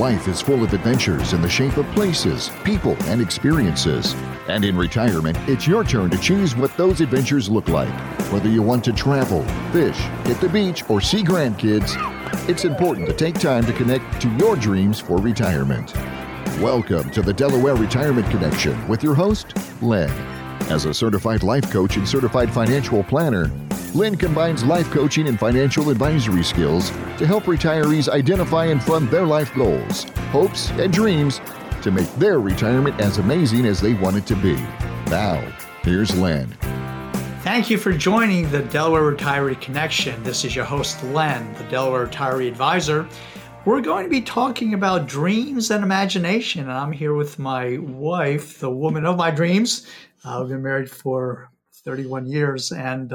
Life is full of adventures in the shape of places, people, and experiences. And in retirement, it's your turn to choose what those adventures look like. Whether you want to travel, fish, hit the beach, or see grandkids, it's important to take time to connect to your dreams for retirement. Welcome to the Delaware Retirement Connection with your host, Len. As a certified life coach and certified financial planner, Len combines life coaching and financial advisory skills to help retirees identify and fund their life goals, hopes, and dreams to make their retirement as amazing as they want it to be. Now, here's Len. Thank you for joining the Delaware Retiree Connection. This is your host, Len, the Delaware Retiree Advisor. We're going to be talking about dreams and imagination. And I'm here with my wife, the woman of my dreams. We've been married for 31 years. And,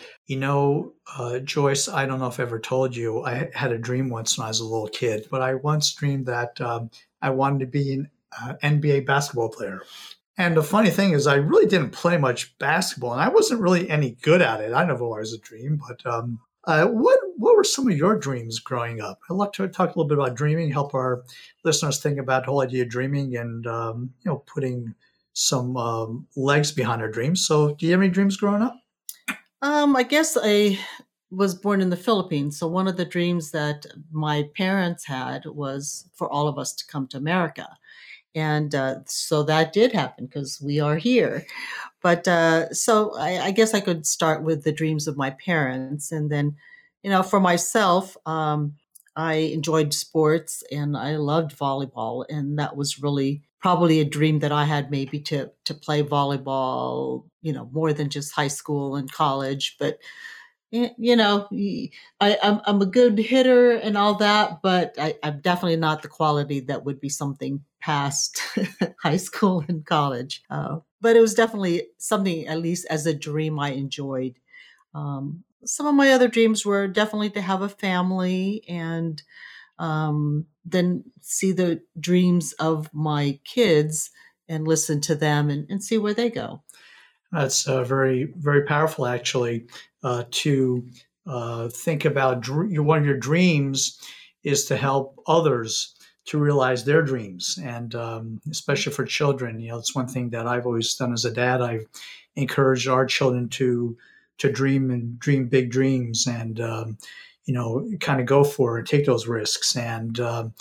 Joyce, I don't know if I ever told you, I had a dream once when I was a little kid, but I once dreamed that I wanted to be an NBA basketball player. And the funny thing is I really didn't play much basketball, and I wasn't really any good at it. I never was a dream, but what were some of your dreams growing up? I'd like to talk a little bit about dreaming, help our listeners think about the whole idea of dreaming and, putting some legs behind our dreams. So do you have any dreams growing up? I guess I was born in the Philippines. So one of the dreams that my parents had was for all of us to come to America. And so that did happen because we are here. But so I guess I could start with the dreams of my parents. And then, for myself, I enjoyed sports and I loved volleyball. And that was really probably a dream that I had, maybe to play volleyball, more than just high school and college. But, I'm a good hitter and all that, but I'm definitely not the quality that would be something past high school and college. But it was definitely something, at least as a dream, I enjoyed. Some of my other dreams were definitely to have a family and then see the dreams of my kids and listen to them and see where they go. That's very, very powerful, actually, to think about one of your dreams is to help others to realize their dreams. And especially for children, it's one thing that I've always done as a dad. I've encouraged our children to dream and dream big dreams and, kind of go for it and take those risks and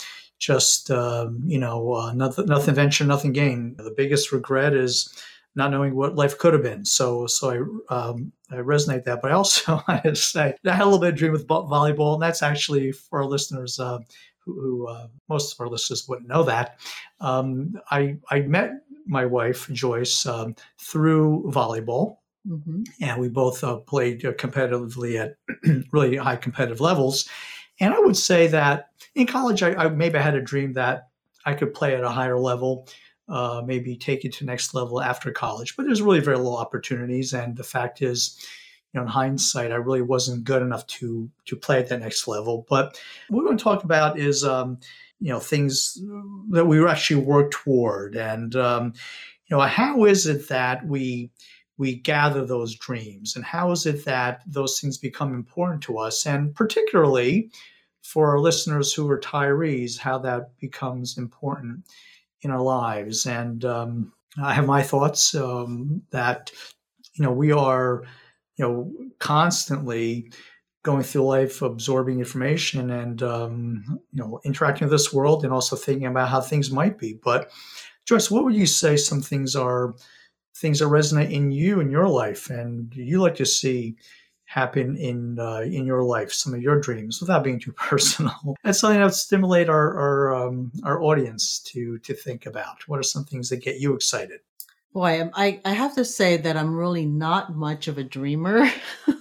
nothing venture, nothing gain. The biggest regret is not knowing what life could have been. So I resonate that. But I also want to say I had a little bit of dream with volleyball, and that's actually for our listeners who most of our listeners wouldn't know that. I met my wife, Joyce, through volleyball. Mm-hmm. And we both played competitively at really high competitive levels. And I would say that in college, I maybe had a dream that I could play at a higher level, maybe take it to the next level after college. But there's really very little opportunities. And the fact is, in hindsight, I really wasn't good enough to play at that next level. But what we're going to talk about is, things that we actually work toward. And, how is it that we gather those dreams, and how is it that those things become important to us? And particularly for our listeners who are retirees, how that becomes important in our lives. And I have my thoughts that, we are, constantly going through life, absorbing information and, interacting with this world and also thinking about how things might be. But Joyce, what would you say some things that resonate in you in your life and you like to see happen in your life, some of your dreams, without being too personal? That's something that would stimulate our audience to think about. What are some things that get you excited? Boy, I have to say that I'm really not much of a dreamer.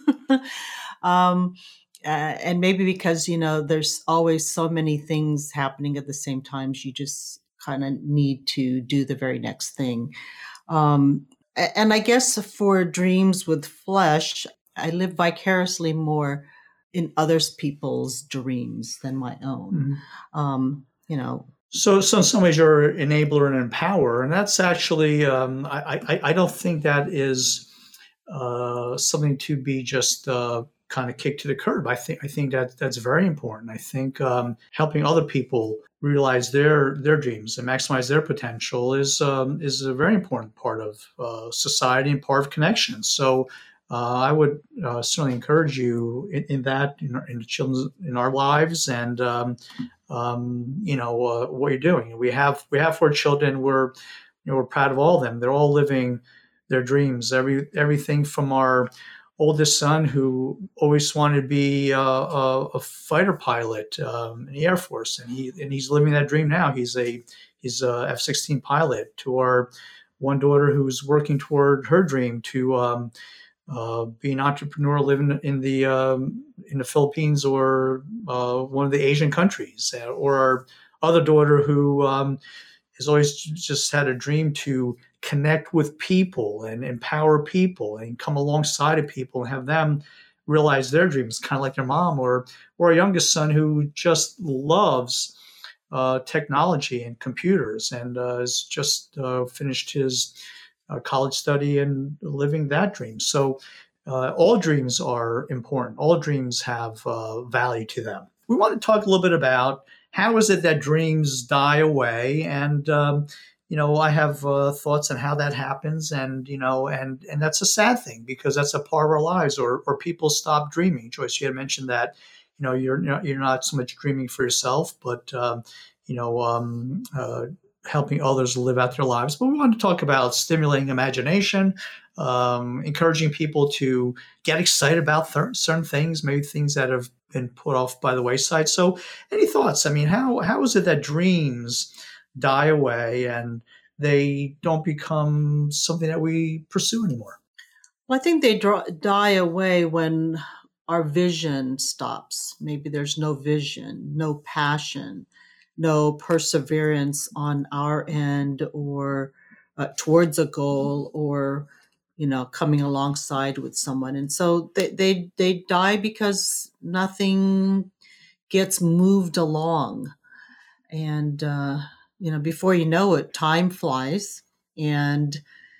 And maybe because, there's always so many things happening at the same time, you just kind of need to do the very next thing. And I guess for dreams with flesh, I live vicariously more in other people's dreams than my own. Mm-hmm. So in some ways you're an enabler and empower, and that's actually, I don't think that is something to be just kind of kicked to the curb. I think that's very important. I think helping other people realize their dreams and maximize their potential is a very important part of society and part of connection. So I would certainly encourage you in that in children in our lives and what you're doing. We have 4 children. We're proud of all of them. They're all living their dreams. Everything from our oldest son, who always wanted to be a fighter pilot in the Air Force, and he's living that dream now. He's a F-16 pilot. To our one daughter who's working toward her dream to be an entrepreneur, living in the Philippines or one of the Asian countries, or our other daughter who has always just had a dream to connect with people and empower people and come alongside of people and have them realize their dreams, kind of like their mom, or our youngest son who just loves technology and computers and has just finished his college study and living that dream. So all dreams are important. All dreams have value to them. We want to talk a little bit about how is it that dreams die away, and I have thoughts on how that happens, and that's a sad thing because that's a part of our lives, or people stop dreaming. Joyce, you had mentioned that you're not so much dreaming for yourself, but helping others live out their lives. But we want to talk about stimulating imagination, encouraging people to get excited about certain things, maybe things that have been put off by the wayside. So any thoughts? I mean, how is it that dreams die away and they don't become something that we pursue anymore? Well, I think they die away when our vision stops. Maybe there's no vision, no passion, no perseverance on our end, or towards a goal, or coming alongside with someone. And so they die because nothing gets moved along. And before you know it, time flies, and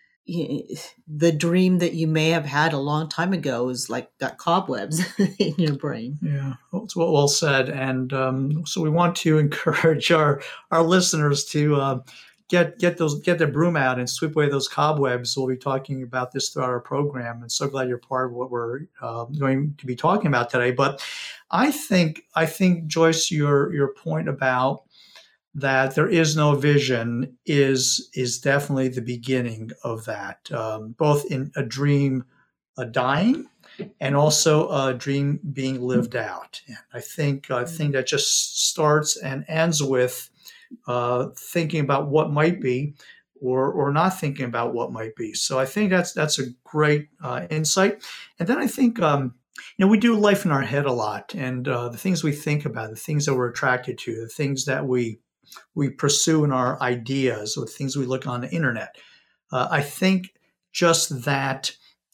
the dream that you may have had a long time ago is like got cobwebs in your brain. Yeah, it's well said. And so we want to encourage our listeners to get their broom out and sweep away those cobwebs. We'll be talking about this throughout our program, and so glad you're part of what we're going to be talking about today. But I think Joyce, your point about that there is no vision is definitely the beginning of that, both in a dream dying and also a dream being lived out. And I think that just starts and ends with thinking about what might be, or not thinking about what might be. So I think that's a great insight. And then I think we do life in our head a lot, and the things we think about, the things that we're attracted to, the things that we pursue in our ideas, or things we look on the internet. I think just that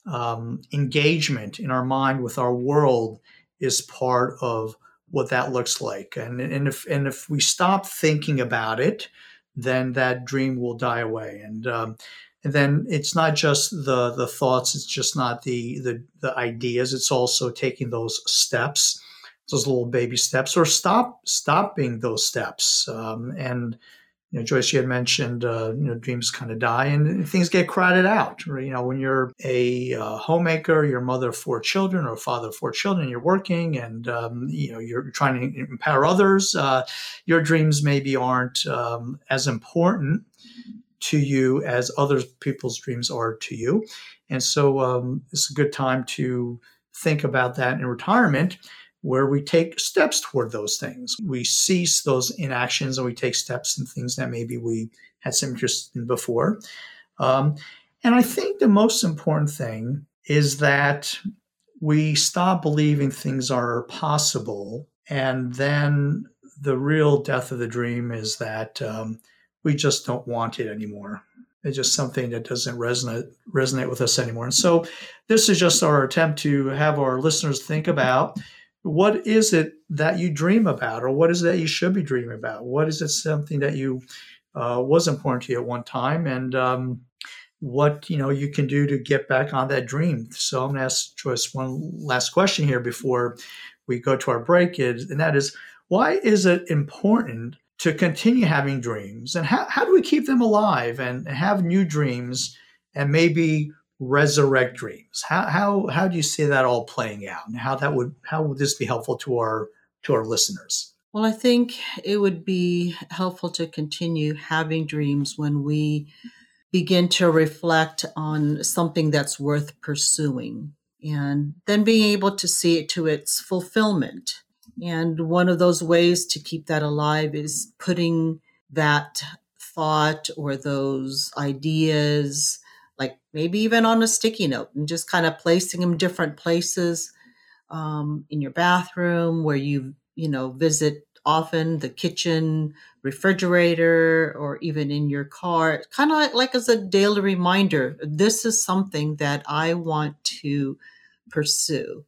engagement in our mind with our world is part of what that looks like. And if we stop thinking about it, then that dream will die away. And then it's not just the thoughts, it's just not the ideas, it's also taking those steps, those little baby steps, or stopping those steps. And Joyce, you had mentioned dreams kind of die and things get crowded out. When you're a homemaker, you're a mother of 4 children or a father of 4 children, you're working and you're trying to empower others. Your dreams maybe aren't as important to you as other people's dreams are to you, and so it's a good time to think about that in retirement, where we take steps toward those things. We cease those inactions and we take steps in things that maybe we had some interest in before. And I think the most important thing is that we stop believing things are possible. And then the real death of the dream is that we just don't want it anymore. It's just something that doesn't resonate with us anymore. And so this is just our attempt to have our listeners think about, what is it that you dream about, or what is it that you should be dreaming about? What is it something that you was important to you at one time, and what you can do to get back on that dream. So I'm going to ask Joyce one last question here before we go to our break, and that is, why is it important to continue having dreams, and how do we keep them alive and have new dreams and maybe resurrect dreams? How do you see that all playing out, and how would this be helpful to our listeners? Well, I think it would be helpful to continue having dreams when we begin to reflect on something that's worth pursuing, and then being able to see it to its fulfillment. And one of those ways to keep that alive is putting that thought or those ideas, like maybe even on a sticky note, and just kind of placing them different places, in your bathroom where you visit often, the kitchen, refrigerator, or even in your car, kind of like as a daily reminder, this is something that I want to pursue.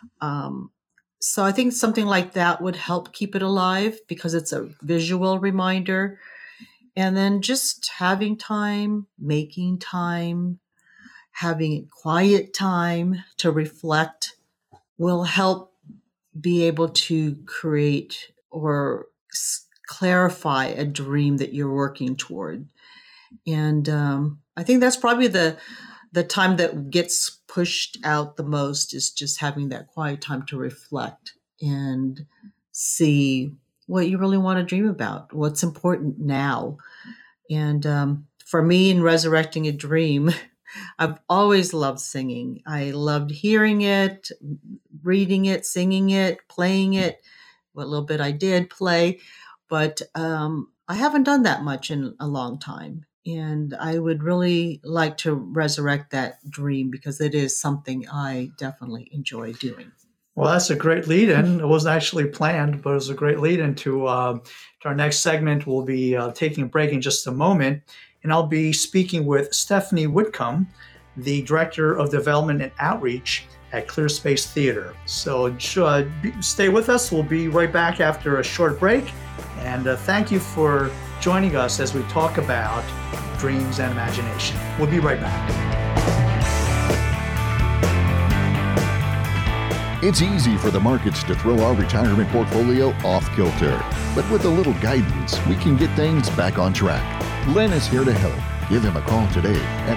So I think something like that would help keep it alive because it's a visual reminder. And then just having time, making time, having quiet time to reflect will help be able to create or clarify a dream that you're working toward. And I think that's probably the time that gets pushed out the most, is just having that quiet time to reflect and see what you really want to dream about, what's important now. And for me, in resurrecting a dream, I've always loved singing. I loved hearing it, reading it, singing it, playing it. What little bit I did play, but I haven't done that much in a long time. And I would really like to resurrect that dream because it is something I definitely enjoy doing. Well, that's a great lead-in. It wasn't actually planned, but it was a great lead-in to our next segment. We'll be taking a break in just a moment, and I'll be speaking with Stephanie Whitcomb, the Director of Development and Outreach at ClearSpace Theater. So stay with us. We'll be right back after a short break. And thank you for joining us as we talk about dreams and imagination. We'll be right back. It's easy for the markets to throw our retirement portfolio off kilter. But with a little guidance, we can get things back on track. Len is here to help. Give him a call today at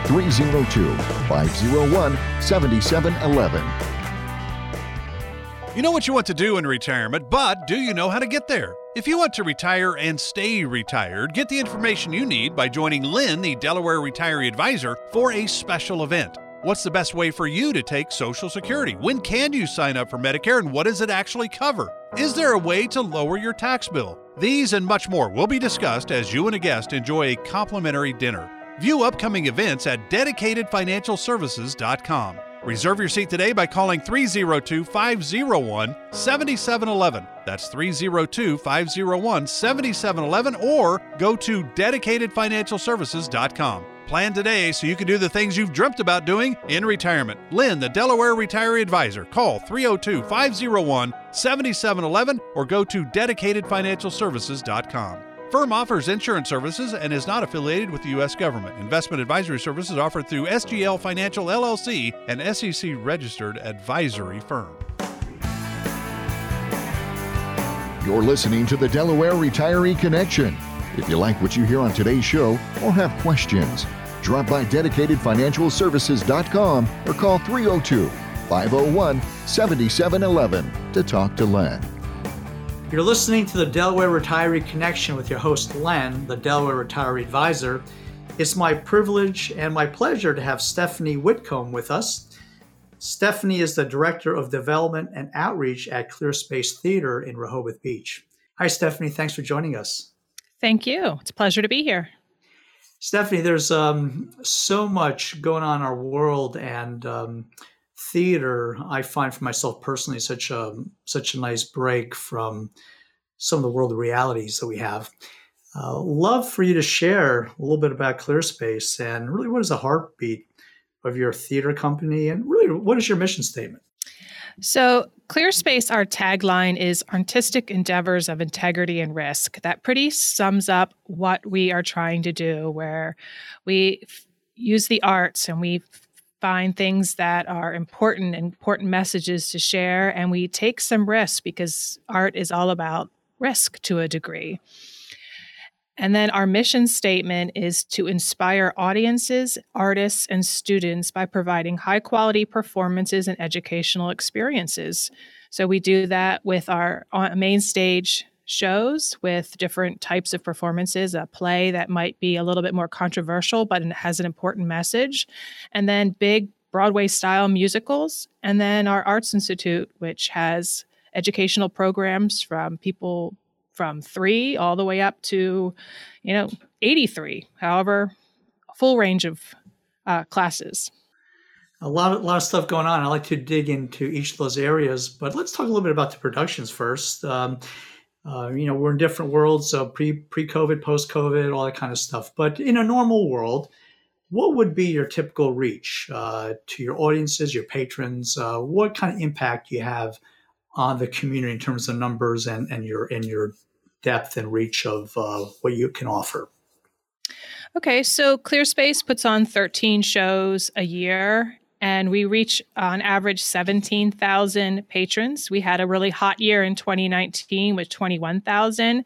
302-501-7711. You know what you want to do in retirement, but do you know how to get there? If you want to retire and stay retired, get the information you need by joining Lynn, the Delaware Retiree Advisor, for a special event. What's the best way for you to take Social Security? When can you sign up for Medicare, and what does it actually cover? Is there a way to lower your tax bill? These and much more will be discussed as you and a guest enjoy a complimentary dinner. View upcoming events at DedicatedFinancialServices.com. Reserve your seat today by calling 302-501-7711. That's 302-501-7711, or go to DedicatedFinancialServices.com. Plan today so you can do the things you've dreamt about doing in retirement. Lynn, the Delaware Retiree Advisor. Call 302-501-7711 or go to DedicatedFinancialServices.com. Firm offers insurance services and is not affiliated with the U.S. government. Investment advisory services offered through SGL Financial LLC, an SEC-registered advisory firm. You're listening to the Delaware Retiree Connection. If you like what you hear on today's show or have questions, drop by DedicatedFinancialServices.com or call 302-501-7711 to talk to Len. You're listening to the Delaware Retiree Connection with your host, Len, the Delaware Retiree Advisor. It's my privilege and my pleasure to have Stephanie Whitcomb with us. Stephanie is the Director of Development and Outreach at ClearSpace Theater in Rehoboth Beach. Hi, Stephanie. Thanks for joining us. Thank you. It's a pleasure to be here. Stephanie, there's so much going on in our world, and theater, I find for myself personally, such a nice break from some of the world realities that we have. Love for you to share a little bit about ClearSpace and really what is the heartbeat of your theater company, and really what is your mission statement? So ClearSpace, our tagline is artistic endeavors of integrity and risk. That pretty sums up what we are trying to do, where we use the arts and we find things that are important messages to share. And we take some risks because art is all about risk to a degree. And then our mission statement is to inspire audiences, artists, and students by providing high quality performances and educational experiences. So we do that with our main stage shows with different types of performances, a play that might be a little bit more controversial, but it has an important message, and then big Broadway style musicals, and then our Arts Institute, which has educational programs from people from 3 all the way up to, 83, however, a full range of classes. A lot of stuff going on. I like to dig into each of those areas, but let's talk a little bit about the productions first. We're in different worlds, pre-COVID, post-COVID, all that kind of stuff. But in a normal world, what would be your typical reach to your audiences, your patrons? What kind of impact do you have on the community in terms of numbers and your depth and reach of what you can offer? Okay, so ClearSpace puts on 13 shows a year, and we reach on average 17,000 patrons. We had a really hot year in 2019 with 21,000.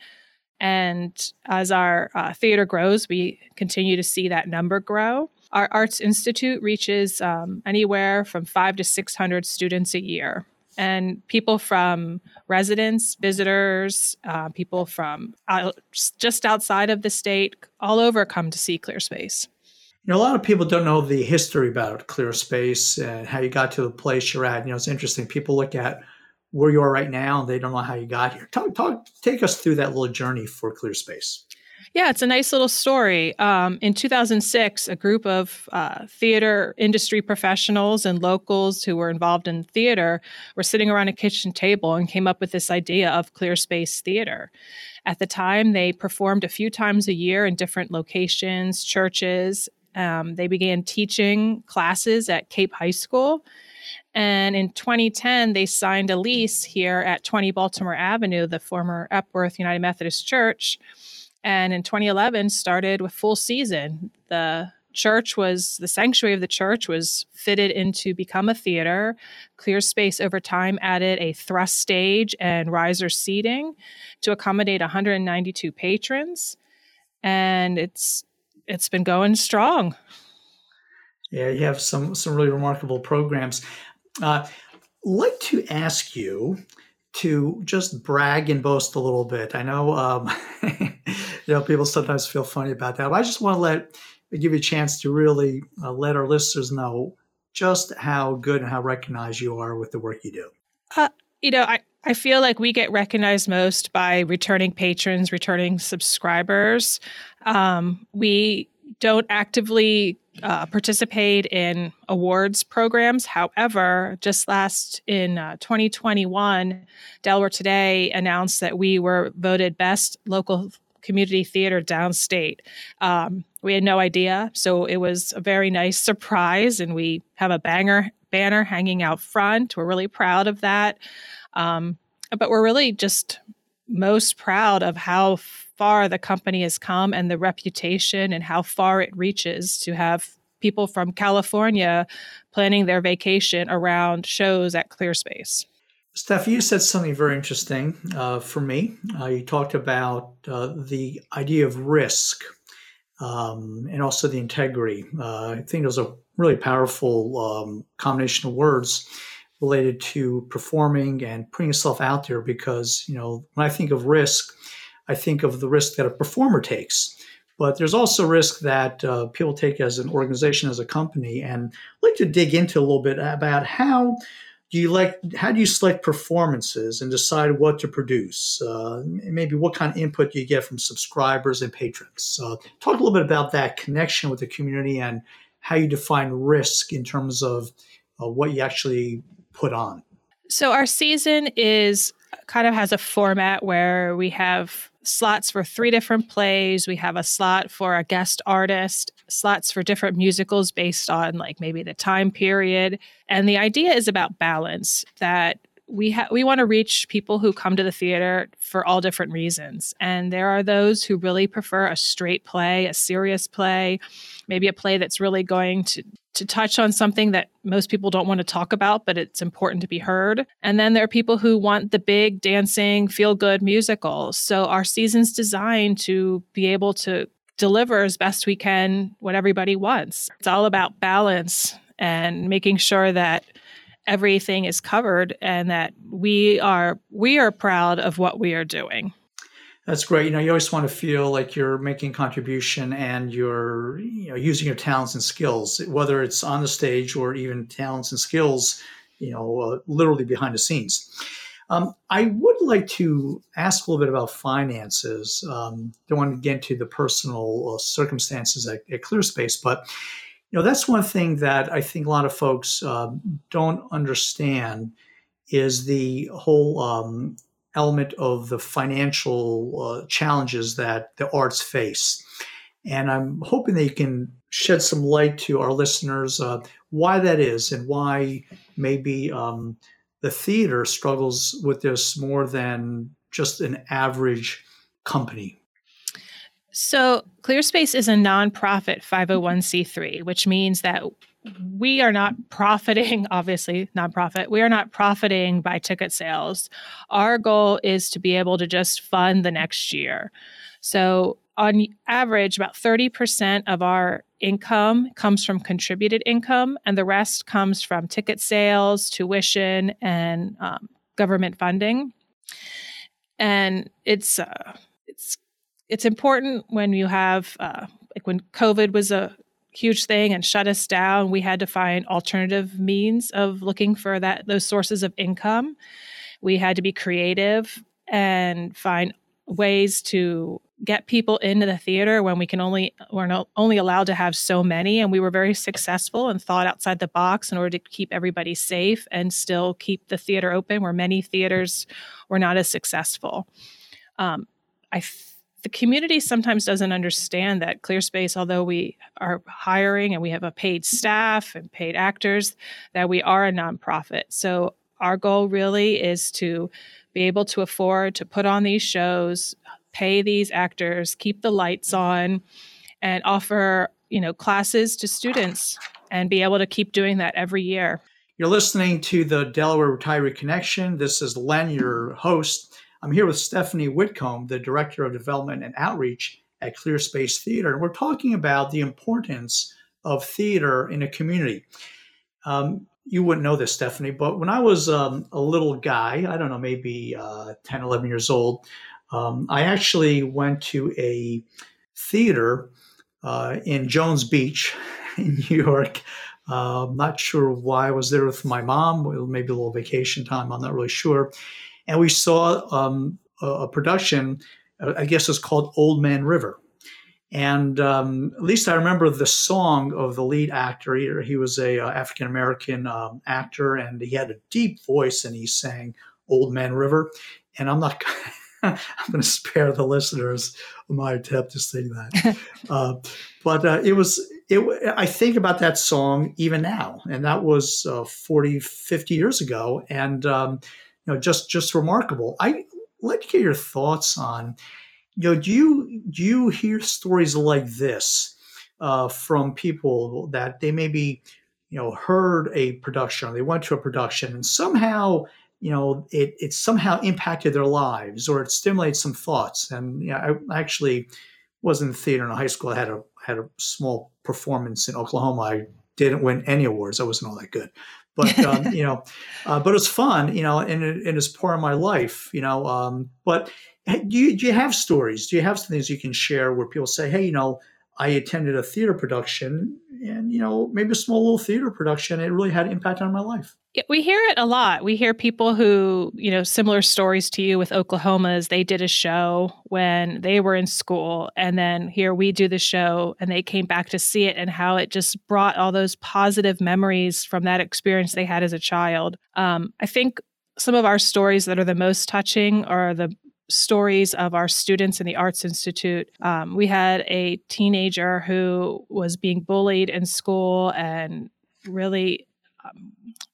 And as our theater grows, we continue to see that number grow. Our Arts Institute reaches anywhere from 500 to 600 students a year. And people from residents, visitors, people from just outside of the state, all over come to see ClearSpace. A lot of people don't know the history about ClearSpace and how you got to the place you're at. It's interesting. People look at where you are right now and they don't know how you got here. Take us through that little journey for ClearSpace. Yeah, it's a nice little story. In 2006, a group of theater industry professionals and locals who were involved in theater were sitting around a kitchen table and came up with this idea of ClearSpace Theater. At the time, they performed a few times a year in different locations, churches. They began teaching classes at Cape High School. And in 2010, they signed a lease here at 20 Baltimore Avenue, the former Epworth United Methodist Church. And in 2011, started with full season. The sanctuary of the church was fitted in to become a theater. ClearSpace over time added a thrust stage and riser seating to accommodate 192 patrons. And it's been going strong. Yeah, you have some really remarkable programs. I'd like to ask you to just brag and boast a little bit. I know, people sometimes feel funny about that, but I just want to give you a chance to really let our listeners know just how good and how recognized you are with the work you do. I feel like we get recognized most by returning patrons, returning subscribers. We don't actively participate in awards programs. However, just in 2021, Delaware Today announced that we were voted best local community theater downstate. We had no idea, so it was a very nice surprise, and we have a banner hanging out front. We're really proud of that. But we're really just most proud of how far the company has come and the reputation and how far it reaches to have people from California planning their vacation around shows at ClearSpace. Steph, you said something very interesting for me. You talked about the idea of risk and also the integrity. I think it was a really powerful combination of words related to performing and putting yourself out there because, when I think of risk, I think of the risk that a performer takes. But there's also risk that people take as an organization, as a company. And I'd like to dig into a little bit about how do you select performances and decide what to produce? Maybe what kind of input do you get from subscribers and patrons? Talk a little bit about that connection with the community and how you define risk in terms of what you actually put on. So our season has a format where we have slots for 3 different plays. We have a slot for a guest artist, slots for different musicals based on maybe the time period. And the idea is about balance, that we want to reach people who come to the theater for all different reasons. And there are those who really prefer a straight play, a serious play, maybe a play that's really going to touch on something that most people don't want to talk about, but it's important to be heard. And then there are people who want the big dancing, feel-good musicals. So our season's designed to be able to deliver as best we can what everybody wants. It's all about balance and making sure that everything is covered and that we are proud of what we are doing. That's great. You always want to feel like you're making contribution and you're using your talents and skills, whether it's on the stage or even talents and skills, literally behind the scenes. I would like to ask a little bit about finances. Don't want to get into the personal circumstances at ClearSpace, but that's one thing that I think a lot of folks don't understand is the whole element of the financial challenges that the arts face. And I'm hoping that you can shed some light to our listeners why that is and why maybe the theater struggles with this more than just an average company. So ClearSpace is a nonprofit 501c3, which means that we are not profiting, obviously nonprofit, we are not profiting by ticket sales. Our goal is to be able to just fund the next year. So on average, about 30% of our income comes from contributed income, and the rest comes from ticket sales, tuition, and government funding. And it's important when you have, like when COVID was a huge thing and shut us down, we had to find alternative means of looking for those sources of income. We had to be creative and find ways to get people into the theater when we're only allowed to have so many. And we were very successful and thought outside the box in order to keep everybody safe and still keep the theater open, where many theaters were not as successful. The community sometimes doesn't understand that ClearSpace, although we are hiring and we have a paid staff and paid actors, that we are a nonprofit. So our goal really is to be able to afford to put on these shows, pay these actors, keep the lights on, and offer, classes to students and be able to keep doing that every year. You're listening to the Delaware Retiree Connection. This is Len, your host. I'm here with Stephanie Whitcomb, the Director of Development and Outreach at ClearSpace Theater. And we're talking about the importance of theater in a community. You wouldn't know this, Stephanie, but when I was a little guy, I don't know, maybe 10, 11 years old, I actually went to a theater in Jones Beach in New York. I'm not sure why I was there with my mom, maybe a little vacation time, I'm not really sure. And we saw a production, I guess it's called Old Man River. And at least I remember the song of the lead actor. He was a African-American actor, and he had a deep voice, and he sang Old Man River. And I'm not I'm going to spare the listeners my attempt to sing that. But I think about that song even now, and that was 40, 50 years ago. And just remarkable. I'd like to get your thoughts on, do you hear stories like this from people that they maybe, heard a production, or they went to a production, and somehow, it somehow impacted their lives, or it stimulated some thoughts. And I actually was in the theater in high school. I had a small performance in Oklahoma. I didn't win any awards. I wasn't all that good. But, but it was fun, and it's part of my life, but do you have stories? Do you have some things you can share where people say, hey, I attended a theater production and, maybe a small little theater production, it really had an impact on my life? Yeah, we hear it a lot. We hear people who, similar stories to you with Oklahoma's, they did a show when they were in school, and then here we do the show and they came back to see it, and how it just brought all those positive memories from that experience they had as a child. I think some of our stories that are the most touching are the stories of our students in the Arts Institute. We had a teenager who was being bullied in school and really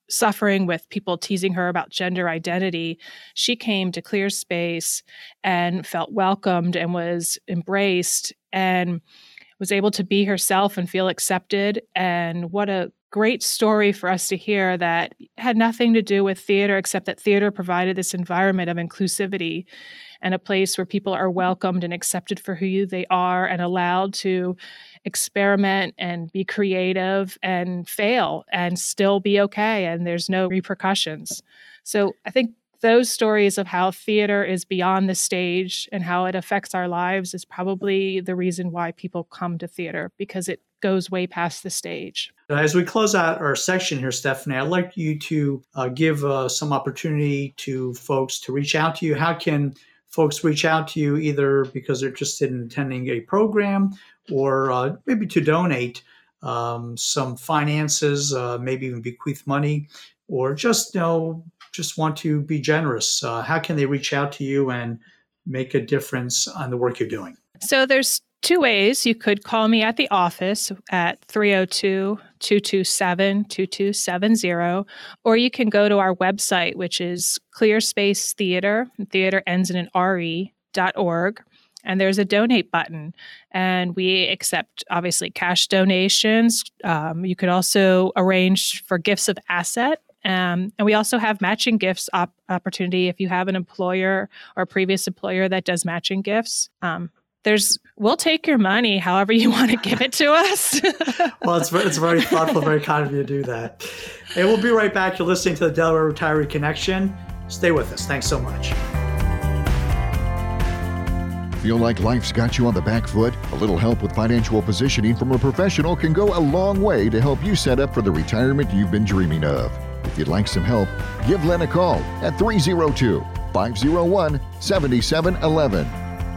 suffering with people teasing her about gender identity, she came to ClearSpace and felt welcomed and was embraced and was able to be herself and feel accepted. And what a great story for us to hear that had nothing to do with theater, except that theater provided this environment of inclusivity and a place where people are welcomed and accepted for who they are and allowed to experiment and be creative and fail and still be okay. And there's no repercussions. So I think those stories of how theater is beyond the stage and how it affects our lives is probably the reason why people come to theater, because it goes way past the stage. As we close out our section here, Stephanie, I'd like you to give some opportunity to folks to reach out to you. How can folks reach out to you, either because they're interested in attending a program or maybe to donate some finances, maybe even bequeath money, or just want to be generous? How can they reach out to you and make a difference on the work you're doing? So there's two ways. You could call me at the office at 302-227-2270, or you can go to our website, which is ClearSpace Theater. Theater ends in an re.org. And there's a donate button. And we accept, obviously, cash donations. You could also arrange for gifts of asset. And we also have matching gifts opportunity if you have an employer or a previous employer that does matching gifts. We'll take your money however you want to give it to us. Well, it's very thoughtful, very kind of you to do that. Hey, we'll be right back. You're listening to the Delaware Retiree Connection. Stay with us. Thanks so much. Feel like life's got you on the back foot? A little help with financial positioning from a professional can go a long way to help you set up for the retirement you've been dreaming of. If you'd like some help, give Len a call at 302-501-7711.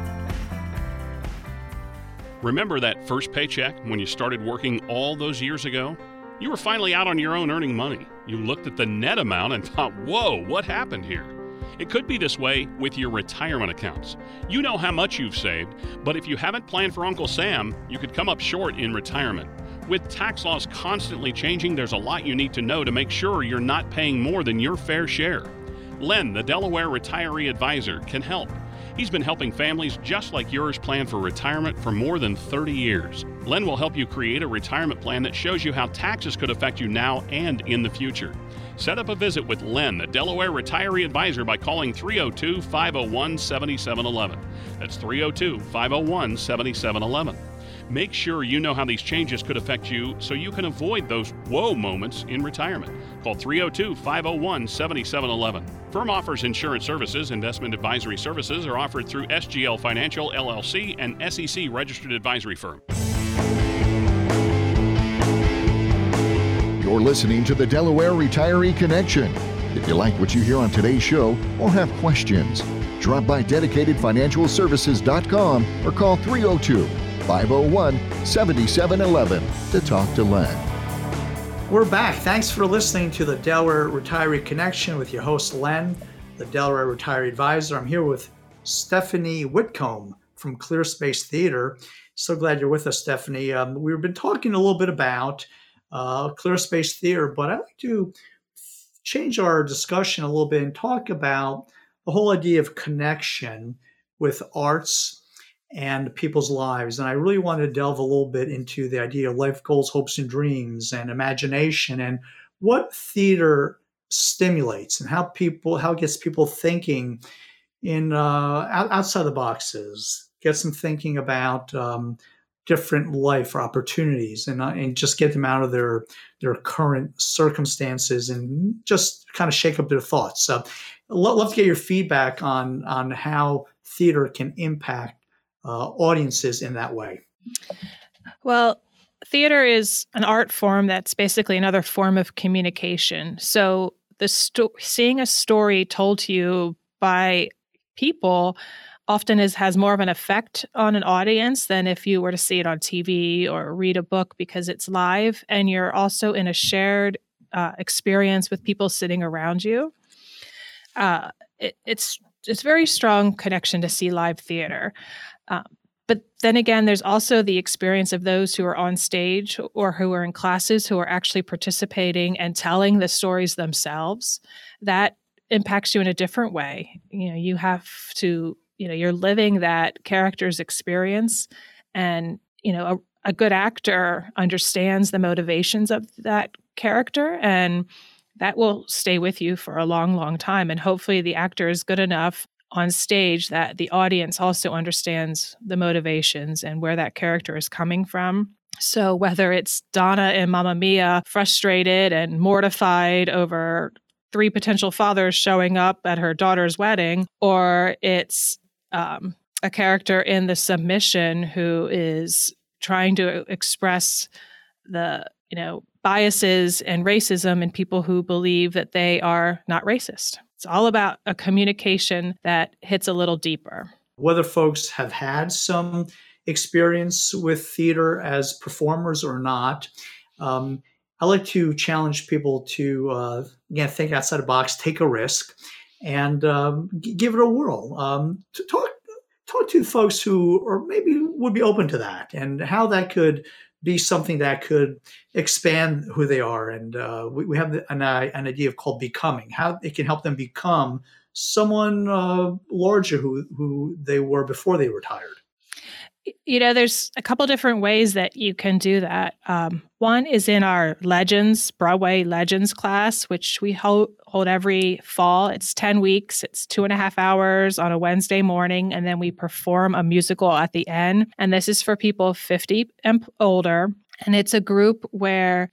Remember that first paycheck when you started working all those years ago? You were finally out on your own earning money. You looked at the net amount and thought, whoa, what happened here? It could be this way with your retirement accounts. You know how much you've saved, but if you haven't planned for Uncle Sam, you could come up short in retirement. With tax laws constantly changing, there's a lot you need to know to make sure you're not paying more than your fair share. Len, the Delaware Retiree Advisor, can help. He's been helping families just like yours plan for retirement for more than 30 years. Len will help you create a retirement plan that shows you how taxes could affect you now and in the future. Set up a visit with Len, the Delaware Retiree Advisor, by calling 302-501-7711. That's 302-501-7711. Make sure you know how these changes could affect you so you can avoid those whoa moments in retirement. Call 302-501-7711. Firm offers insurance services. Investment advisory services are offered through SGL Financial, LLC, and SEC registered advisory firm. You're listening to the Delaware Retiree Connection. If you like what you hear on today's show or have questions, drop by DedicatedFinancialServices.com or call 302-501-7711 to talk to Len. We're back. Thanks for listening to the Delaware Retiree Connection with your host, Len, the Delaware Retiree Advisor. I'm here with Stephanie Whitcomb from ClearSpace Theater. So glad you're with us, Stephanie. We've been talking a little bit about ClearSpace Theater, but I'd like to change our discussion a little bit and talk about the whole idea of connection with arts and people's lives. And I really want to delve a little bit into the idea of life goals, hopes, and dreams, and imagination, and what theater stimulates and how it gets people thinking in outside the boxes, gets them thinking about different life or opportunities, and just get them out of their current circumstances and just kind of shake up their thoughts. So I'd love to get your feedback on how theater can impact audiences in that way. Well, theater is an art form that's basically another form of communication. So seeing a story told to you by people often has more of an effect on an audience than if you were to see it on TV or read a book, because it's live and you're also in a shared experience with people sitting around you. It's very strong connection to see live theater. But then again, there's also the experience of those who are on stage or who are in classes who are actually participating and telling the stories themselves. That impacts you in a different way. You have to, you're living that character's experience, and, a good actor understands the motivations of that character, and that will stay with you for a long, long time. And hopefully the actor is good enough on stage that the audience also understands the motivations and where that character is coming from. So whether it's Donna in Mamma Mia, frustrated and mortified over 3 potential fathers showing up at her daughter's wedding, or it's a character in The Submission who is trying to express the, biases and racism in people who believe that they are not racist. It's all about a communication that hits a little deeper. Whether folks have had some experience with theater as performers or not, I like to challenge people to, again, think outside the box, take a risk, and give it a whirl. To talk to folks who or maybe would be open to that, and how that could be something that could expand who they are. And we have an idea called becoming, how it can help them become someone larger who they were before they retired. There's a couple different ways that you can do that. One is in our Broadway Legends class, which we hold every fall. It's 10 weeks. It's 2.5 hours on a Wednesday morning, and then we perform a musical at the end. And this is for people 50 and older. And it's a group where,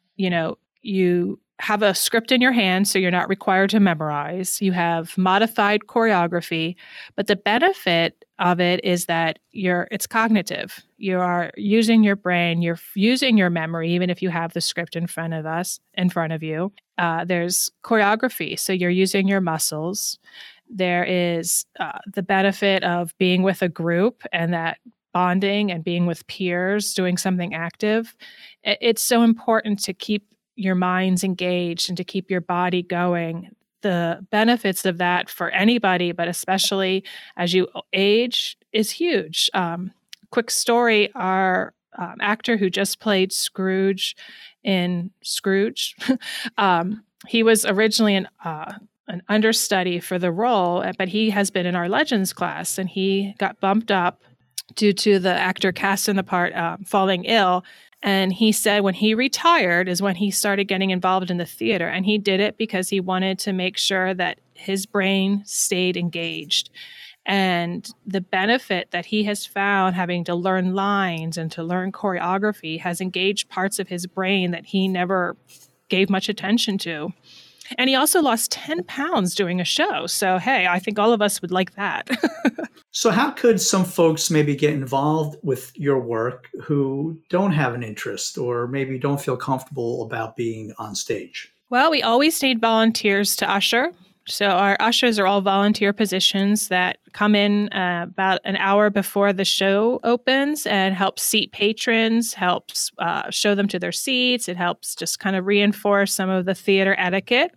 you have a script in your hand, so you're not required to memorize. You have modified choreography, but the benefit of it is that it's cognitive. You are using your brain, you're using your memory, even if you have the script in front of you. There's choreography, so you're using your muscles. There is the benefit of being with a group and that bonding and being with peers, doing something active. It's so important to keep your minds engaged and to keep your body going. The benefits of that for anybody, but especially as you age, is huge. Quick story, our actor who just played Scrooge in Scrooge, he was originally an understudy for the role, but he has been in our Legends class, and he got bumped up due to the actor cast in the part falling ill. And he said when he retired is when he started getting involved in the theater. And he did it because he wanted to make sure that his brain stayed engaged. And the benefit that he has found having to learn lines and to learn choreography has engaged parts of his brain that he never gave much attention to. And he also lost 10 pounds doing a show. So, hey, I think all of us would like that. So how could some folks maybe get involved with your work who don't have an interest or maybe don't feel comfortable about being on stage? Well, we always need volunteers to usher. So our ushers are all volunteer positions that come in about an hour before the show opens and help seat patrons, helps show them to their seats. It helps just kind of reinforce some of the theater etiquette.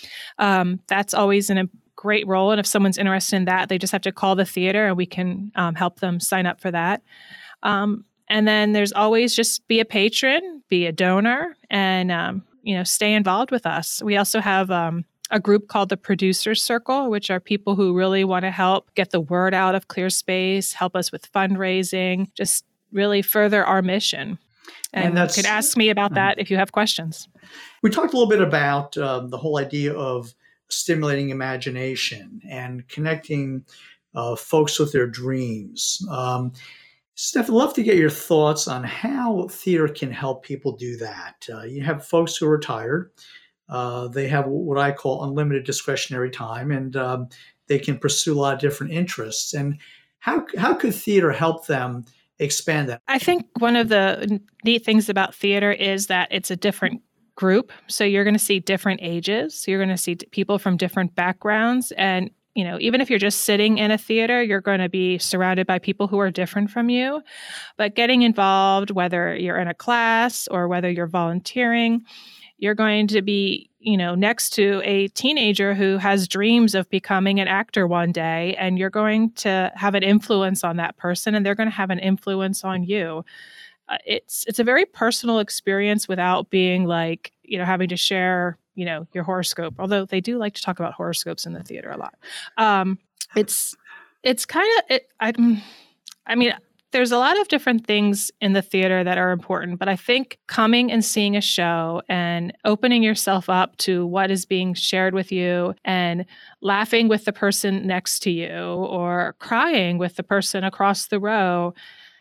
That's always a great role. And if someone's interested in that, they just have to call the theater and we can help them sign up for that. And then there's always just be a patron, be a donor, and stay involved with us. We also have a group called the Producers Circle, which are people who really want to help get the word out of Clear Space, help us with fundraising, just really further our mission. And you could ask me about that if you have questions. We talked a little bit about the whole idea of stimulating imagination and connecting folks with their dreams. Steph, I'd love to get your thoughts on how theater can help people do that. You have folks who are retired. They have what I call unlimited discretionary time, and they can pursue a lot of different interests. And how could theater help them expand that? I think one of the neat things about theater is that it's a different group. So you're going to see different ages. So you're going to see people from different backgrounds. And, even if you're just sitting in a theater, you're going to be surrounded by people who are different from you. But getting involved, whether you're in a class or whether you're volunteering, you're going to be, next to a teenager who has dreams of becoming an actor one day, and you're going to have an influence on that person, and they're going to have an influence on you. It's a very personal experience without being like, having to share, your horoscope, although they do like to talk about horoscopes in the theater a lot. It's kind of, there's a lot of different things in the theater that are important, but I think coming and seeing a show and opening yourself up to what is being shared with you and laughing with the person next to you or crying with the person across the row,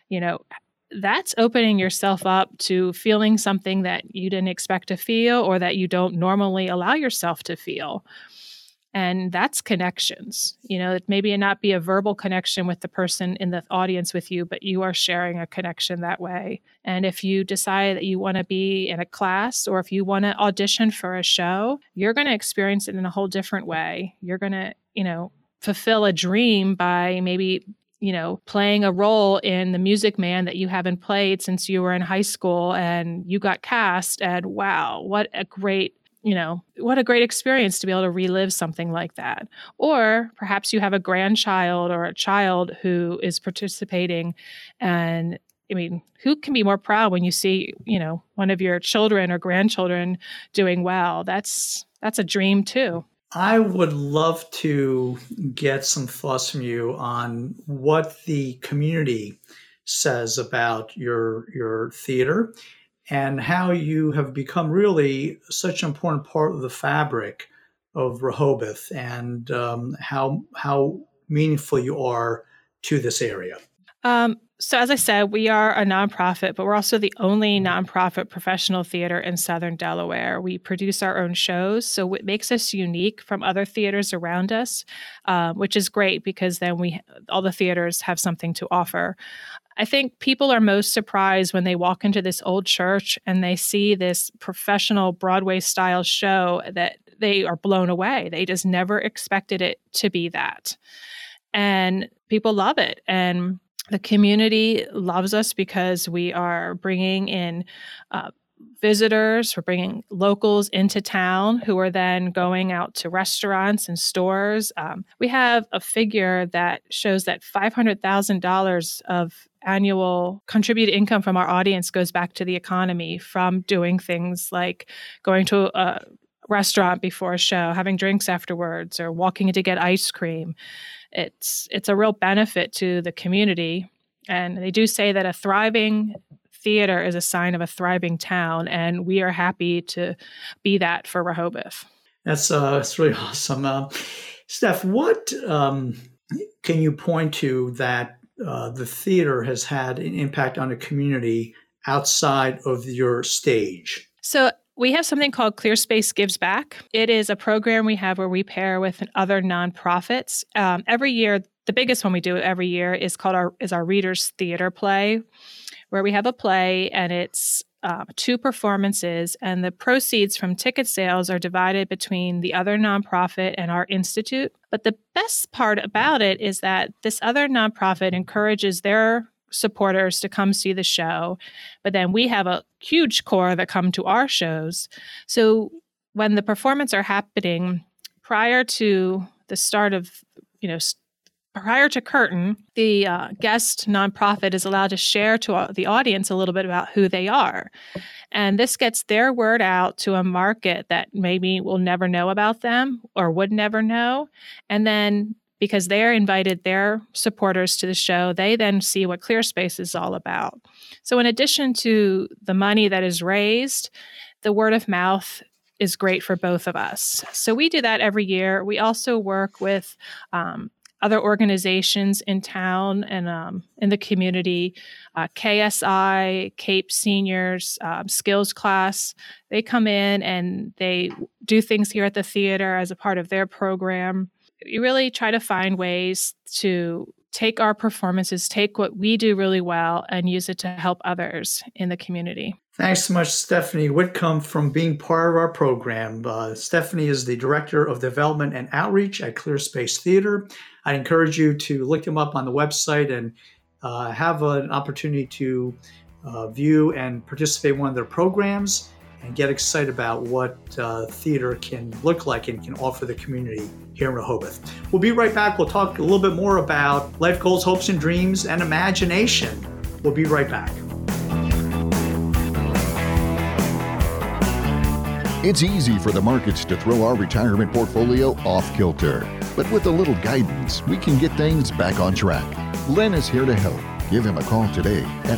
that's opening yourself up to feeling something that you didn't expect to feel or that you don't normally allow yourself to feel. And that's connections. It maybe not be a verbal connection with the person in the audience with you, but you are sharing a connection that way. And if you decide that you want to be in a class or if you want to audition for a show, you're going to experience it in a whole different way. You're going to, fulfill a dream by maybe playing a role in The Music Man that you haven't played since you were in high school and you got cast. And wow, what a great experience to be able to relive something like that. Or perhaps you have a grandchild or a child who is participating. And who can be more proud when you see, one of your children or grandchildren doing well? That's a dream too. I would love to get some thoughts from you on what the community says about your theater and how you have become really such an important part of the fabric of Rehoboth and how meaningful you are to this area. So as I said, we are a nonprofit, but we're also the only nonprofit professional theater in Southern Delaware. We produce our own shows, so it makes us unique from other theaters around us, which is great because then all the theaters have something to offer. I think people are most surprised when they walk into this old church and they see this professional Broadway-style show that they are blown away. They just never expected it to be that. And people love it. And the community loves us because we are bringing in visitors, we're bringing locals into town who are then going out to restaurants and stores. We have a figure that shows that $500,000 of annual contributed income from our audience goes back to the economy from doing things like going to a restaurant before a show, having drinks afterwards, or walking in to get ice cream. It's a real benefit to the community. And they do say that a thriving theater is a sign of a thriving town, and we are happy to be that for Rehoboth. That's really awesome. Steph, what can you point to that the theater has had an impact on the community outside of your stage? So we have something called Clear Space Gives Back. It is a program we have where we pair with other nonprofits. Every year, the biggest one we do every year is our Readers Theater Play, where we have a play and it's 2 performances, and the proceeds from ticket sales are divided between the other nonprofit and our institute. But the best part about it is that this other nonprofit encourages their supporters to come see the show, but then we have a huge core that come to our shows. So when the performances are happening prior to the start of, prior to curtain, the guest nonprofit is allowed to share to the audience a little bit about who they are. And this gets their word out to a market that maybe will never know about them or would never know. And then because they're invited their supporters to the show, they then see what Clear Space is all about. So in addition to the money that is raised, the word of mouth is great for both of us. So we do that every year. We also work with other organizations in town and in the community, KSI, Cape Seniors, Skills Class. They come in and they do things here at the theater as a part of their program. We really try to find ways to take our performances, take what we do really well, and use it to help others in the community. Thanks so much, Stephanie Whitcomb, from being part of our program. Stephanie is the Director of Development and Outreach at Clear Space Theater. I encourage you to look them up on the website and have an opportunity to view and participate in one of their programs. and get excited about what theater can look like and can offer the community here in Rehoboth. We'll be right back. We'll talk a little bit more about life goals, hopes and dreams, and imagination. We'll be right back. It's easy for the markets to throw our retirement portfolio off kilter. But with a little guidance, we can get things back on track. Len is here to help. Give him a call today at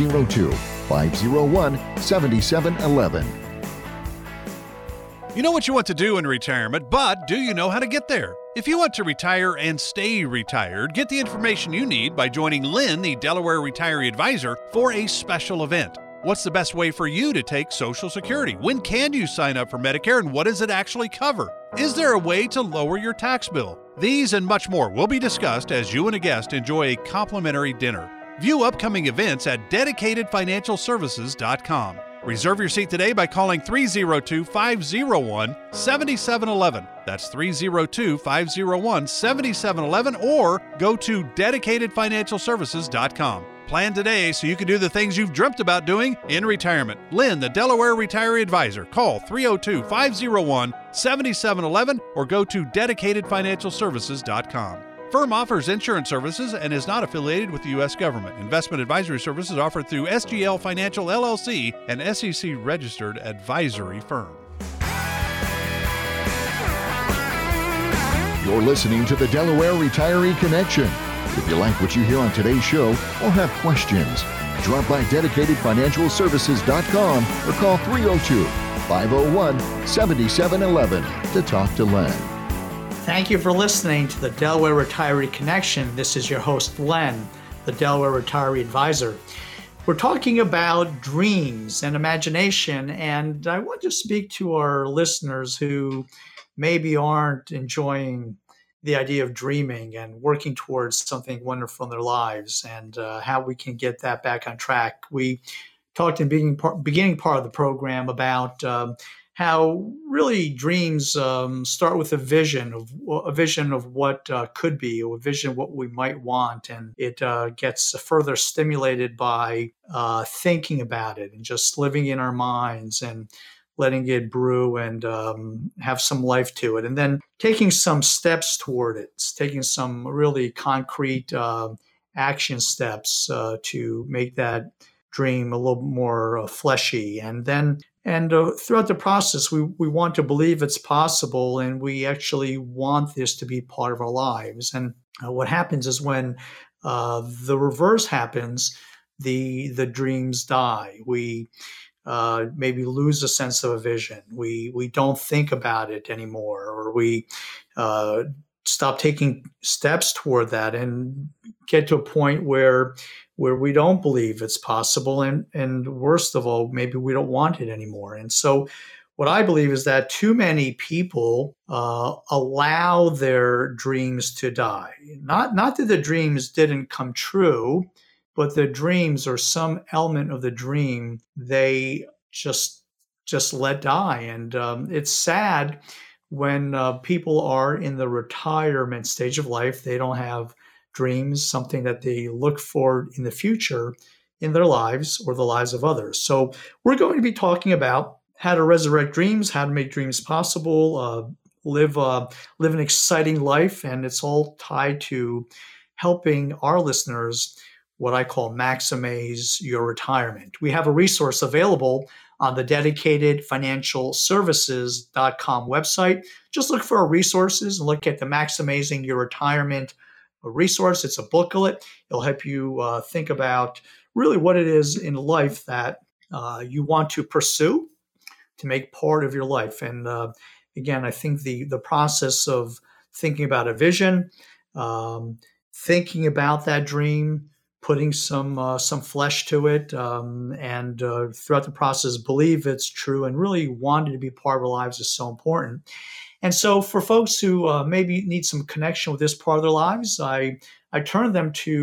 302-501-7711. You know what you want to do in retirement, but do you know how to get there? If you want to retire and stay retired, get the information you need by joining Lynn, the Delaware Retiree Advisor, for a special event. What's the best way for you to take Social Security? When can you sign up for Medicare, and what does it actually cover? Is there a way to lower your tax bill? These and much more will be discussed as you and a guest enjoy a complimentary dinner. View upcoming events at DedicatedFinancialServices.com. Reserve your seat today by calling 302-501-7711. That's 302-501-7711, or go to DedicatedFinancialServices.com. Plan today so you can do the things you've dreamt about doing in retirement. Lynn, the Delaware Retiree Advisor. Call 302-501-7711 or go to DedicatedFinancialServices.com. Firm offers insurance services and is not affiliated with the U.S. government. Investment advisory services offered through SGL Financial LLC, an SEC-registered advisory firm. You're listening to the Delaware Retiree Connection. If you like what you hear on today's show or have questions, drop by DedicatedFinancialServices.com or call 302-501-7711 to talk to Len. Thank you for listening to the Delaware Retiree Connection. This is your host, Len, the Delaware Retiree Advisor. We're talking about dreams and imagination, and I want to speak to our listeners who maybe aren't enjoying the idea of dreaming and working towards something wonderful in their lives, and how we can get that back on track. We talked in the beginning part of the program about how really dreams start with a vision of what could be, or a vision of what we might want, and it gets further stimulated by thinking about it and just living in our minds and letting it brew and have some life to it, and then taking some steps toward it, taking some really concrete action steps to make that dream a little more fleshy. And throughout the process, we want to believe it's possible, and we actually want this to be part of our lives. And what happens is when the reverse happens, the dreams die. We maybe lose a sense of a vision. We don't think about it anymore, or we stop taking steps toward that and get to a point where we don't believe it's possible, and worst of all, maybe we don't want it anymore. And so what I believe is that too many people allow their dreams to die. Not that the dreams didn't come true, but the dreams, or some element of the dream, they just let die. And it's sad when people are in the retirement stage of life. They don't have dreams, something that they look for in the future in their lives or the lives of others. So we're going to be talking about how to resurrect dreams, how to make dreams possible, live an exciting life, and it's all tied to helping our listeners what I call maximize your retirement. We have a resource available on the DedicatedFinancialServices.com website. Just look for our resources and look at the Maximizing Your Retirement resource. It's a booklet. It'll help you think about really what it is in life that you want to pursue to make part of your life. And again, I think the process of thinking about a vision, thinking about that dream, putting some flesh to it, and throughout the process, believe it's true and really want it to be part of our lives is so important. And so for folks who maybe need some connection with this part of their lives, I would turn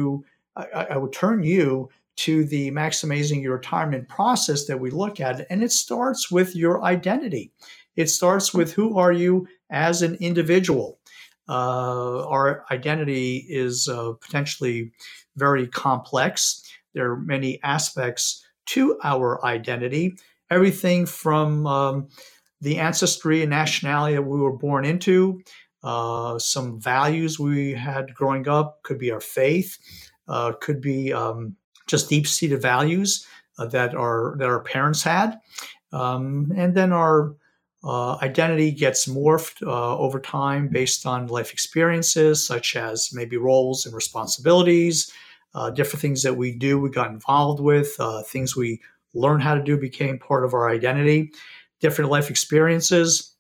you to the Maximizing Your Retirement process that we look at. And it starts with your identity. It starts with who are you as an individual. Our identity is potentially very complex. There are many aspects to our identity, everything from the ancestry and nationality that we were born into, some values we had growing up, could be our faith, could be just deep-seated values that our parents had, and then our identity gets morphed over time based on life experiences, such as maybe roles and responsibilities, different things that we got involved with, things we learned how to do became part of our identity, different life experiences,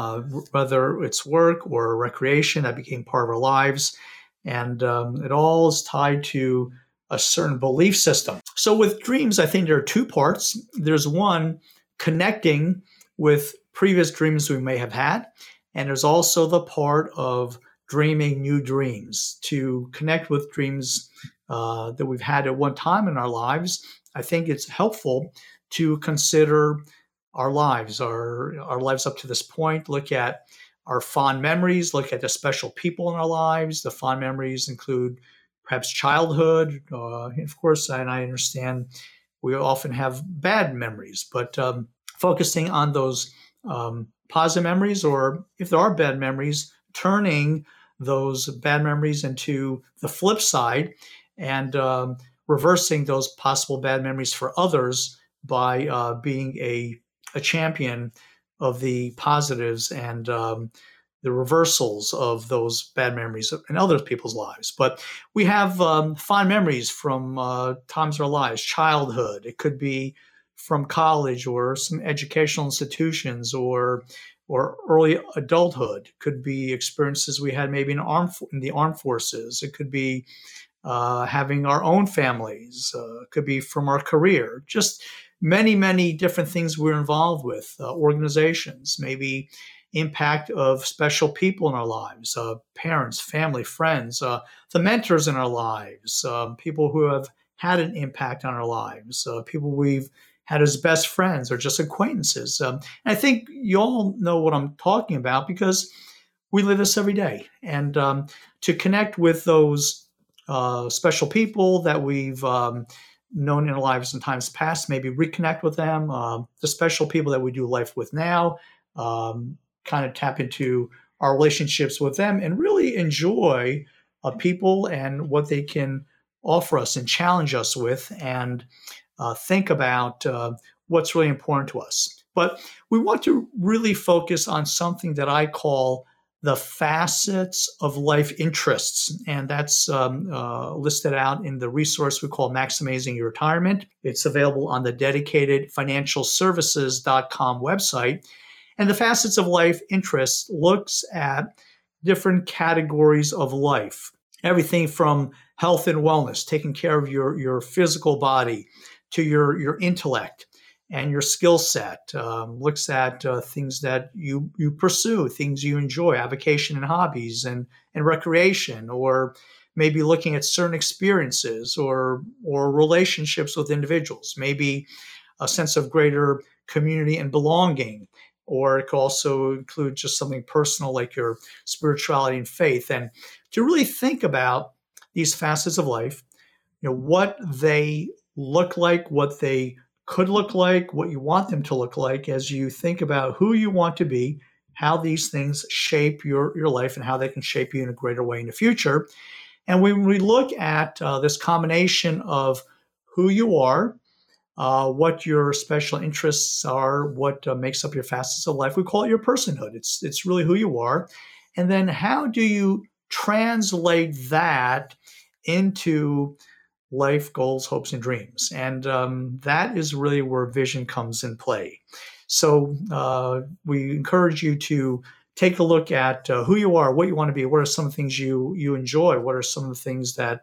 whether it's work or recreation, that became part of our lives. And it all is tied to a certain belief system. So with dreams, I think there are two parts. There's one, connecting with previous dreams we may have had. And there's also the part of dreaming new dreams. To connect with dreams that we've had at one time in our lives, I think it's helpful to consider our lives up to this point, look at our fond memories, look at the special people in our lives. The fond memories include perhaps childhood. Of course, and I understand we often have bad memories, but focusing on those positive memories, or if there are bad memories, turning those bad memories into the flip side and reversing those possible bad memories for others by being a champion of the positives and the reversals of those bad memories in other people's lives. But we have fond memories from times of our lives, childhood. It could be from college or some educational institutions or early adulthood. It could be experiences we had maybe in the armed forces. It could be having our own families. It could be from our career. Just many, many different things we're involved with, organizations, maybe impact of special people in our lives, parents, family, friends, the mentors in our lives, people who have had an impact on our lives, people we've had as best friends or just acquaintances. And I think you all know what I'm talking about because we live this every day. And to connect with those special people that we've known in our lives in times past, maybe reconnect with them, the special people that we do life with now, kind of tap into our relationships with them and really enjoy people and what they can offer us and challenge us with, and think about what's really important to us. But we want to really focus on something that I call the facets of life interests. And that's listed out in the resource we call Maximizing Your Retirement. It's available on the dedicatedfinancialservices.com website. And the facets of life interests looks at different categories of life. Everything from health and wellness, taking care of your physical body, to your intellect and your skill set, looks at things that you pursue, things you enjoy, avocation and hobbies and recreation, or maybe looking at certain experiences or relationships with individuals, maybe a sense of greater community and belonging, or it could also include just something personal like your spirituality and faith. And to really think about these facets of life, what they look like, what they could look like, what you want them to look like as you think about who you want to be, how these things shape your life and how they can shape you in a greater way in the future. And when we look at this combination of who you are, what your special interests are, what makes up your facets of life, we call it your personhood. It's really who you are. And then how do you translate that into life goals, hopes, and dreams? And that is really where vision comes in play. So we encourage you to take a look at who you are, what you want to be, what are some of the things you enjoy, what are some of the things that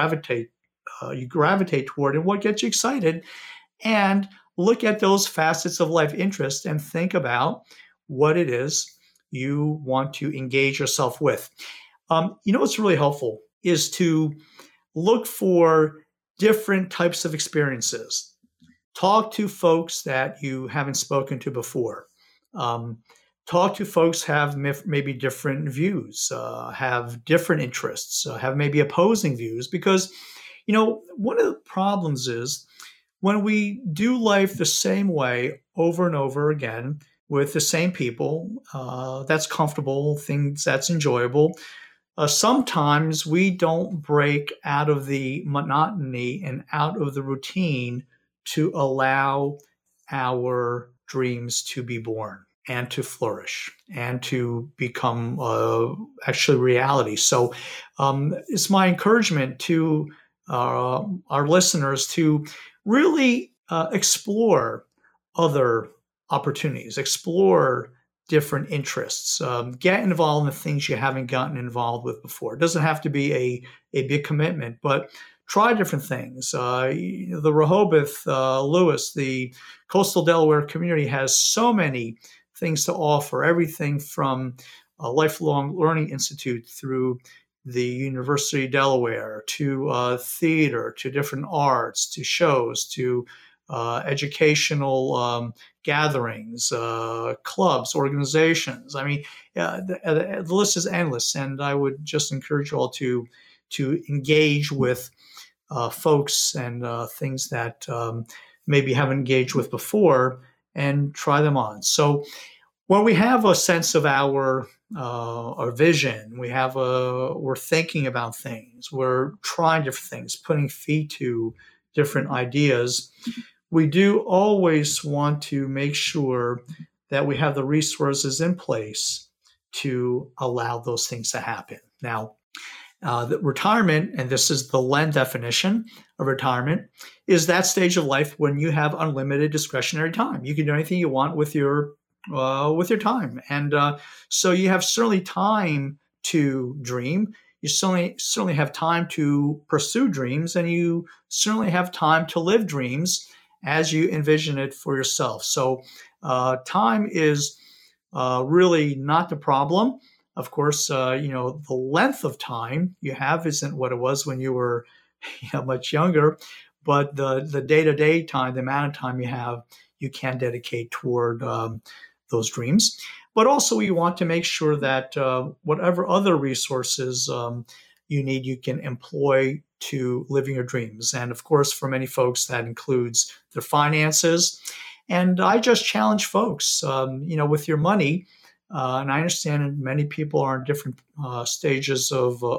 you gravitate toward, and what gets you excited, and look at those facets of life interest and think about what it is you want to engage yourself with. What's really helpful is to look for different types of experiences. Talk to folks that you haven't spoken to before. Talk to folks who have maybe different views, have different interests, have maybe opposing views. Because, one of the problems is when we do life the same way over and over again with the same people, that's comfortable, things that's enjoyable. Sometimes we don't break out of the monotony and out of the routine to allow our dreams to be born and to flourish and to become actually reality. So it's my encouragement to our listeners to really explore other opportunities, explore different interests, get involved in the things you haven't gotten involved with before. It doesn't have to be a big commitment, but try different things. The Rehoboth, Lewis, the coastal Delaware community has so many things to offer, everything from a lifelong learning institute through the University of Delaware to theater, to different arts, to shows, to educational gatherings, clubs, organizations. I mean, the list is endless, and I would just encourage you all to engage with folks and things that maybe haven't engaged with before, and try them on. So when we have a sense of our vision, we're thinking about things, we're trying different things, putting feet to different ideas, we do always want to make sure that we have the resources in place to allow those things to happen. Now, the retirement, and this is the Len definition of retirement, is that stage of life when you have unlimited discretionary time. You can do anything you want with your time, and so you have certainly time to dream. You certainly have time to pursue dreams, and you certainly have time to live dreams as you envision it for yourself. So time is really not the problem. Of course, the length of time you have isn't what it was when you were much younger, but the day-to-day time, the amount of time you have, you can dedicate toward those dreams. But also you want to make sure that whatever other resources you need, you can employ to living your dreams. And of course, for many folks, that includes their finances. And I just challenge folks, with your money, and I understand many people are in different stages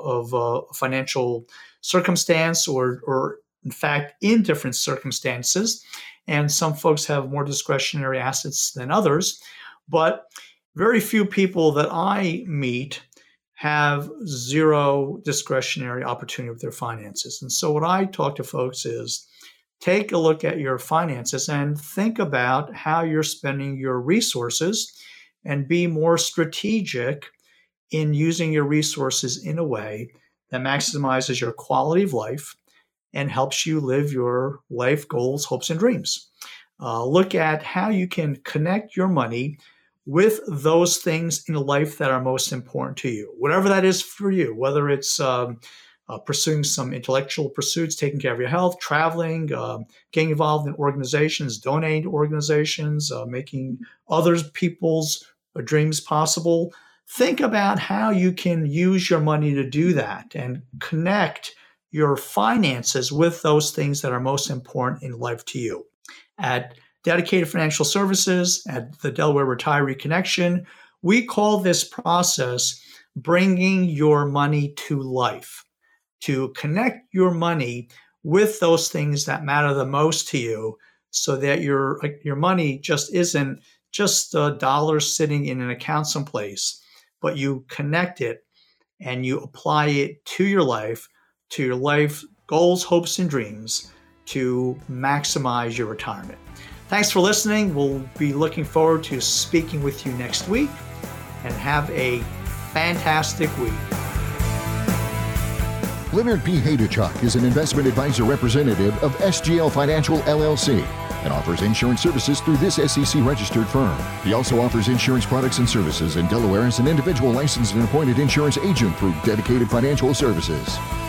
of financial circumstance or in fact, in different circumstances. And some folks have more discretionary assets than others. But very few people that I meet have zero discretionary opportunity with their finances. And so what I talk to folks is take a look at your finances and think about how you're spending your resources and be more strategic in using your resources in a way that maximizes your quality of life and helps you live your life goals, hopes, and dreams. Look at how you can connect your money with those things in life that are most important to you, whatever that is for you, whether it's pursuing some intellectual pursuits, taking care of your health, traveling, getting involved in organizations, donating to organizations, making other people's dreams possible. Think about how you can use your money to do that and connect your finances with those things that are most important in life to you. At Dedicated Financial Services, at the Delaware Retiree Connection, we call this process bringing your money to life, to connect your money with those things that matter the most to you, so that your money just isn't just dollars sitting in an account someplace, but you connect it and you apply it to your life goals, hopes, and dreams to maximize your retirement. Thanks for listening. We'll be looking forward to speaking with you next week, and have a fantastic week. Leonard P. Haydichuk is an investment advisor representative of SGL Financial LLC and offers insurance services through this SEC-registered firm. He also offers insurance products and services in Delaware as an individual licensed and appointed insurance agent through Dedicated Financial Services.